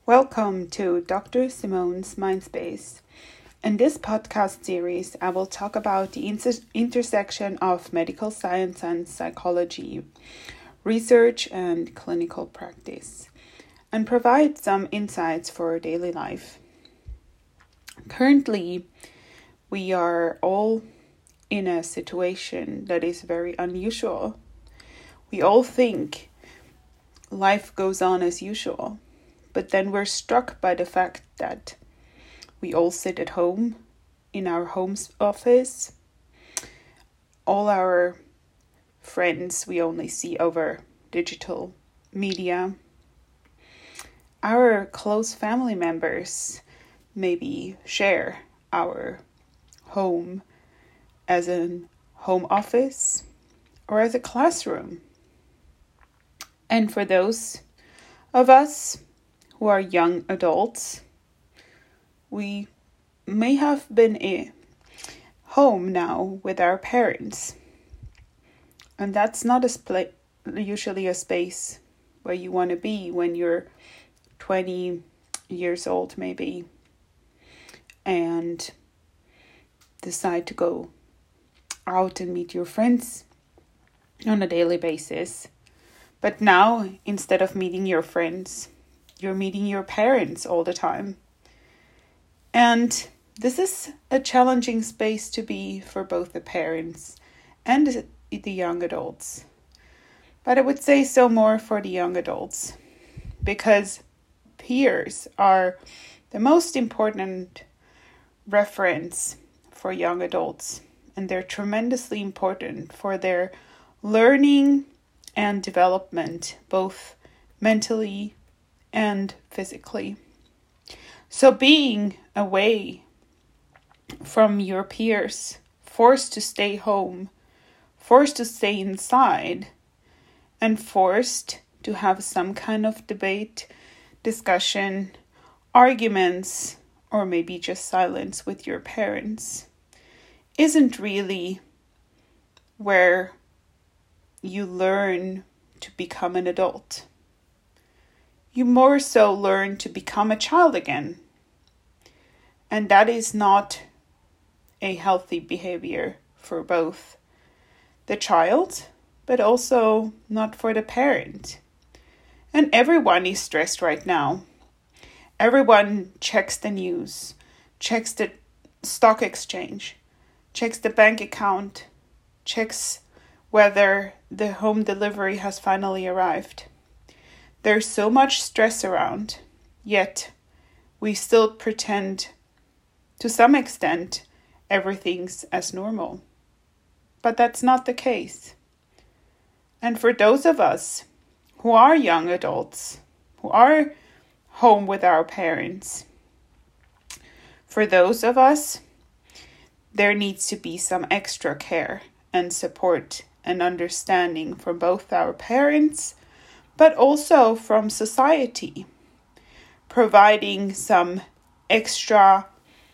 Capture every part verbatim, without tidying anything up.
Welcome to Doctor Simone's Mindspace. In this podcast series, I will talk about the inter- intersection of medical science and psychology, research and clinical practice, and provide some insights for daily life. Currently, we are all in a situation that is very unusual. We all think life goes on as usual. But then we're struck by the fact that we all sit at home in our home office. All our friends we only see over digital media. Our close family members maybe share our home as a home office or as a classroom. And for those of us who are young adults, we may have been at home now with our parents. And that's not a spla- usually a space where you want to be when you're twenty years old maybe and decide to go out and meet your friends on a daily basis. But now, instead of meeting your friends, you're meeting your parents all the time. And this is a challenging space to be for both the parents and the young adults. But I would say so more for the young adults, because peers are the most important reference for young adults, and they're tremendously important for their learning and development, both mentally and physically. So being away from your peers, forced to stay home, forced to stay inside, and forced to have some kind of debate, discussion, arguments, or maybe just silence with your parents, isn't really where you learn to become an adult. You more so learn to become a child again. And that is not a healthy behavior for both the child, but also not for the parent. And everyone is stressed right now. Everyone checks the news, checks the stock exchange, checks the bank account, checks whether the home delivery has finally arrived. There's so much stress around, yet we still pretend, to some extent, everything's as normal. But that's not the case. And for those of us who are young adults, who are home with our parents, for those of us, there needs to be some extra care and support and understanding from both our parents, but also from society, providing some extra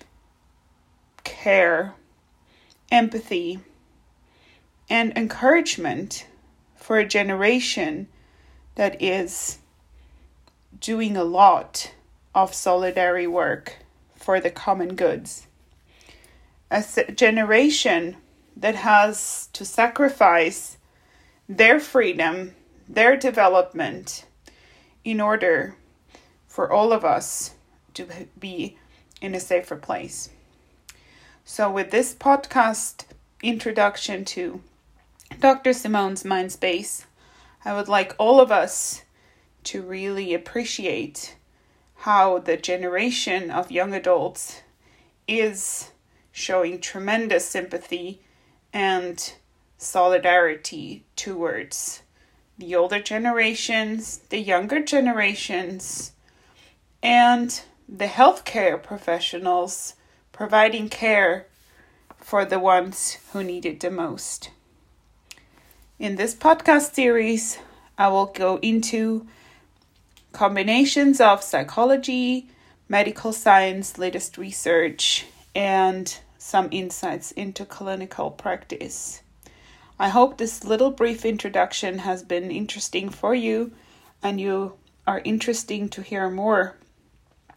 care, empathy, and encouragement for a generation that is doing a lot of solidarity work for the common goods. A generation that has to sacrifice their freedom, their development, in order for all of us to be in a safer place. So with this podcast introduction to Doctor Simone's Mindspace, I would like all of us to really appreciate how the generation of young adults is showing tremendous sympathy and solidarity towards the older generations, the younger generations, and the healthcare professionals providing care for the ones who need it the most. In this podcast series, I will go into combinations of psychology, medical science, latest research, and some insights into clinical practice. I hope this little brief introduction has been interesting for you and you are interested to hear more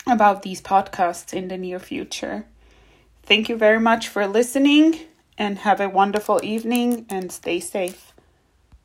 about these podcasts in the near future. Thank you very much for listening, and have a wonderful evening and stay safe.